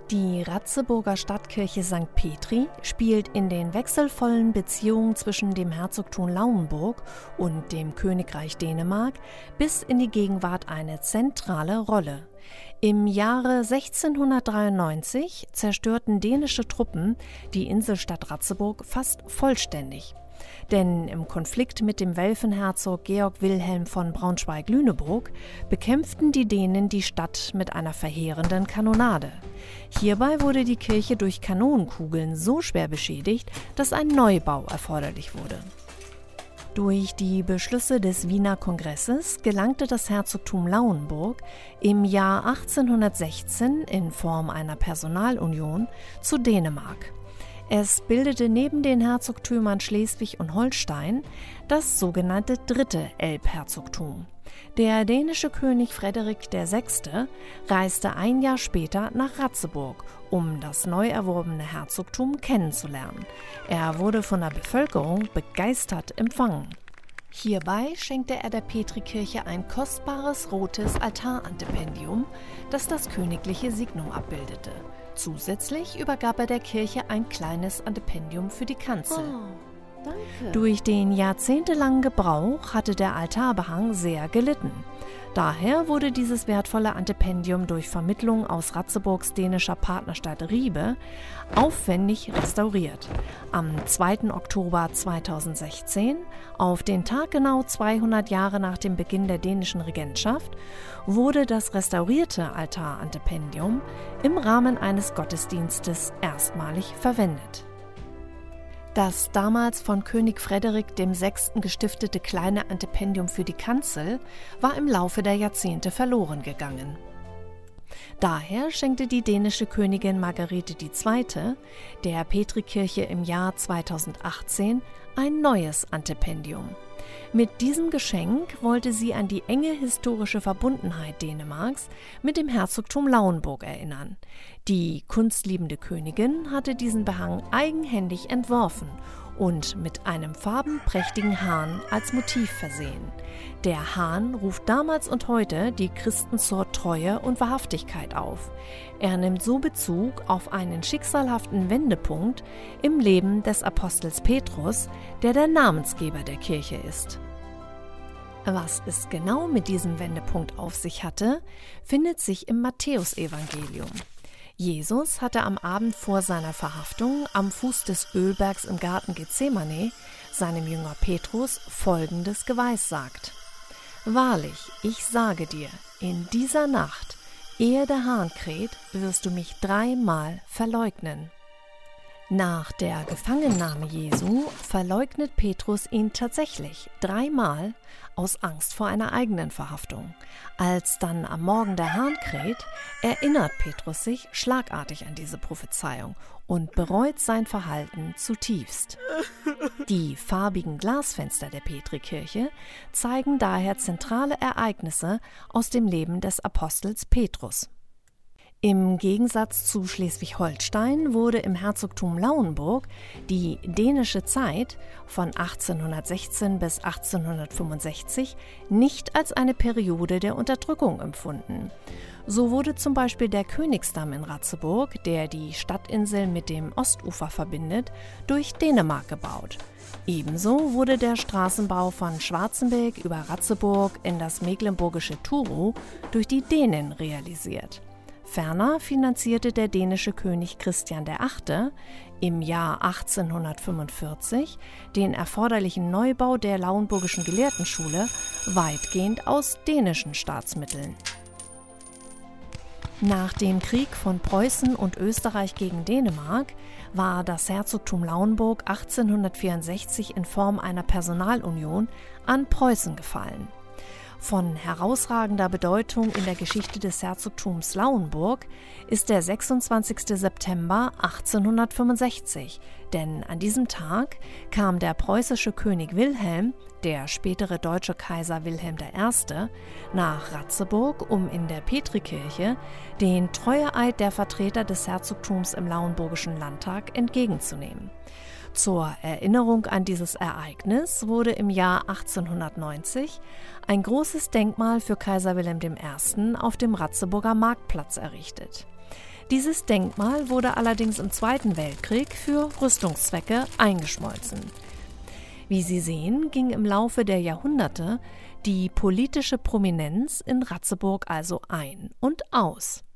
Die Ratzeburger Stadtkirche St. Petri spielt in den wechselvollen Beziehungen zwischen dem Herzogtum Lauenburg und dem Königreich Dänemark bis in die Gegenwart eine zentrale Rolle. Im Jahre 1693 zerstörten dänische Truppen die Inselstadt Ratzeburg fast vollständig. Denn im Konflikt mit dem Welfenherzog Georg Wilhelm von Braunschweig-Lüneburg bekämpften die Dänen die Stadt mit einer verheerenden Kanonade. Hierbei wurde die Kirche durch Kanonenkugeln so schwer beschädigt, dass ein Neubau erforderlich wurde. Durch die Beschlüsse des Wiener Kongresses gelangte das Herzogtum Lauenburg im Jahr 1816 in Form einer Personalunion zu Dänemark. Es bildete neben den Herzogtümern Schleswig und Holstein das sogenannte dritte Elbherzogtum. Der dänische König Frederik VI. Reiste ein Jahr später nach Ratzeburg, um das neu erworbene Herzogtum kennenzulernen. Er wurde von der Bevölkerung begeistert empfangen. Hierbei schenkte er der Petrikirche ein kostbares rotes Altarantependium, das das königliche Signum abbildete. Zusätzlich übergab er der Kirche ein kleines Antependium für die Kanzel. Oh, danke. Durch den jahrzehntelangen Gebrauch hatte der Altarbehang sehr gelitten. Daher wurde dieses wertvolle Antependium durch Vermittlung aus Ratzeburgs dänischer Partnerstadt Ribe aufwendig restauriert. Am 2. Oktober 2016, auf den Tag genau 200 Jahre nach dem Beginn der dänischen Regentschaft, wurde das restaurierte Altarantependium im Rahmen eines Gottesdienstes erstmalig verwendet. Das damals von König Frederik VI. Gestiftete kleine Antependium für die Kanzel war im Laufe der Jahrzehnte verloren gegangen. Daher schenkte die dänische Königin Margarete II. Der Petrikirche im Jahr 2018 ein neues Antependium. Mit diesem Geschenk wollte sie an die enge historische Verbundenheit Dänemarks mit dem Herzogtum Lauenburg erinnern. Die kunstliebende Königin hatte diesen Behang eigenhändig entworfen und mit einem farbenprächtigen Hahn als Motiv versehen. Der Hahn ruft damals und heute die Christen zur Treue und Wahrhaftigkeit auf. Er nimmt so Bezug auf einen schicksalhaften Wendepunkt im Leben des Apostels Petrus, der Namensgeber der Kirche ist. Was es genau mit diesem Wendepunkt auf sich hatte, findet sich im Matthäusevangelium. Jesus hatte am Abend vor seiner Verhaftung am Fuß des Ölbergs im Garten Gethsemane seinem Jünger Petrus Folgendes geweissagt: Wahrlich, ich sage dir, in dieser Nacht, ehe der Hahn kräht, wirst du mich 3-mal verleugnen. Nach der Gefangennahme Jesu verleugnet Petrus ihn tatsächlich 3-mal aus Angst vor einer eigenen Verhaftung. Als dann am Morgen der Hahn kräht, erinnert Petrus sich schlagartig an diese Prophezeiung und bereut sein Verhalten zutiefst. Die farbigen Glasfenster der Petrikirche zeigen daher zentrale Ereignisse aus dem Leben des Apostels Petrus. Im Gegensatz zu Schleswig-Holstein wurde im Herzogtum Lauenburg die dänische Zeit von 1816 bis 1865 nicht als eine Periode der Unterdrückung empfunden. So wurde zum Beispiel der Königsdamm in Ratzeburg, der die Stadtinsel mit dem Ostufer verbindet, durch Dänemark gebaut. Ebenso wurde der Straßenbau von Schwarzenberg über Ratzeburg in das mecklenburgische Truro durch die Dänen realisiert. Ferner finanzierte der dänische König Christian VIII. Im Jahr 1845 den erforderlichen Neubau der Lauenburgischen Gelehrtenschule weitgehend aus dänischen Staatsmitteln. Nach dem Krieg von Preußen und Österreich gegen Dänemark war das Herzogtum Lauenburg 1864 in Form einer Personalunion an Preußen gefallen. Von herausragender Bedeutung in der Geschichte des Herzogtums Lauenburg ist der 26. September 1865, denn an diesem Tag kam der preußische König Wilhelm, der spätere deutsche Kaiser Wilhelm I., nach Ratzeburg, um in der Petrikirche den Treueeid der Vertreter des Herzogtums im Lauenburgischen Landtag entgegenzunehmen. Zur Erinnerung an dieses Ereignis wurde im Jahr 1890 ein großes Denkmal für Kaiser Wilhelm I. auf dem Ratzeburger Marktplatz errichtet. Dieses Denkmal wurde allerdings im Zweiten Weltkrieg für Rüstungszwecke eingeschmolzen. Wie Sie sehen, ging im Laufe der Jahrhunderte die politische Prominenz in Ratzeburg also ein und aus.